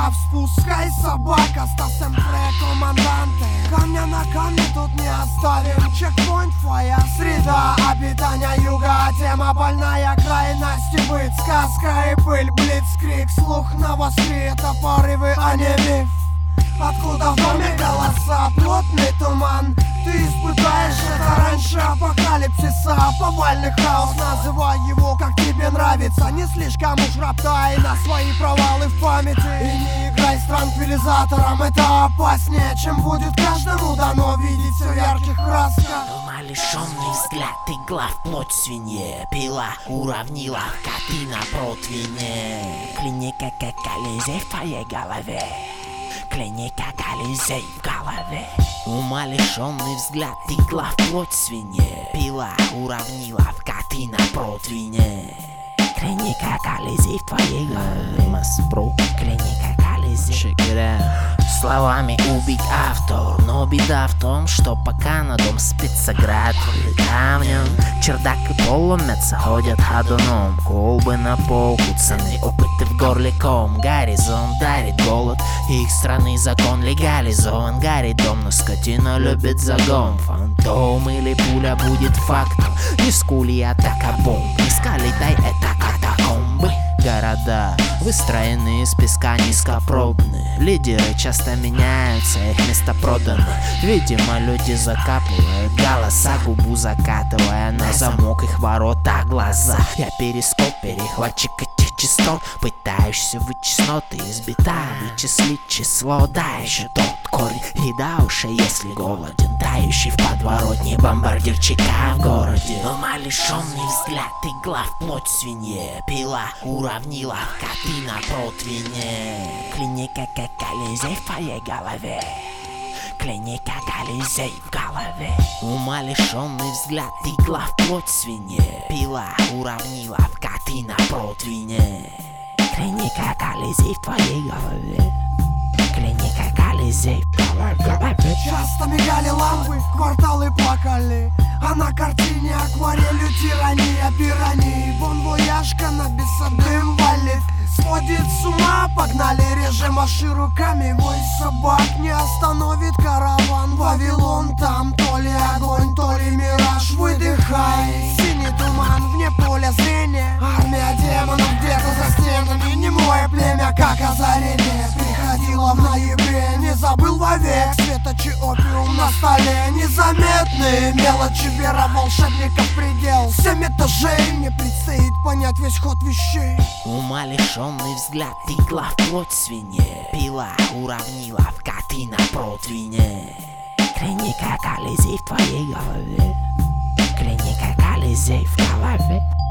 в спускай, собака, стасемпре команданте. Камня на камне тут не оставим, чекпоинт твоя среда обитания юга. Тема больная, крайности быть, сказка и пыль, блицкрик, слух навостри, это порывы, а не миф. Откуда в доме голоса, плотный туман. Ты испытаешь это раньше апокалипсиса. Повальный хаос, называй его как тебе нравится. Не слишком уж роптай на свои провалы в памяти. И не играй с транквилизатором, это опаснее, чем будет каждому дано видеть все в ярких красках. Умалишенный взгляд, игла в плоть свинье. Пила уравнила коты на противне. Клиника как Колизей в твоей голове. Клиника Колизей в голове. Умалишенный взгляд, игла в плоть свинье. Пила уравнила в коты на противне. Клиника Колизей в твоей голове. Клиника Колизей. Словами убить автор, но беда в том, что пока на дом спится град камнем, чердак и пол ломятся, ходят ходуном. Колбы на полку, цены, опыты в горле ком. Горизонт дарит голод, их страны закон легализован. Горит дом, но скотина любит загон. Фантом или пуля будет фактом. Не скули, атака бомб. Не скалитай, это катакомбы. Города выстроены из песка низкопробные. Лидеры часто меняются, их место продано. Видимо, люди закапывают голоса, губу закатывая на замок их ворота глаза. Я перископ, перехватчик этих частот, пытаешься вычесть ноты из бита, вычислить число, да еще тот корень. И да уж, если голоден, тающий в подворотне бомбардирчика в городе. Умалишенный взгляд, игла в плоть свинье. Пила уравнила коты на противне. Клиника как Колизей в твоей голове. Клиника Колизей в голове. Умалишенный взгляд, игла в плоть свинье. Пила уравнила в коты на противне. Клиника Колизей в твоей голове. Клиника Колизей в голове. Часто мигали лампы, кварталы плакали, а на картине акварелью тирания пираньи. Бон-вояж, каннабиса дым валит, сводит с ума, погнали, режем маши руками. Вой собак не остановит караван. Вавилон там, то ли огонь, то ли мираж. Выдыхай, синий туман вне поля зрения. Армия демонов где-то за стенами. Немое племя, как озарение, приходило в ноябре. Не забыл вовек, светочи опиум на столе. Незаметные мелочи, вера волшебника в предел. 7 этажей, мне предстоит понять весь ход вещей. Умалишенный взгляд, игла в плоть свинье. Пила уравнила в коты на противне. Клиника Колизей в твоей голове. Клиника Колизей в голове.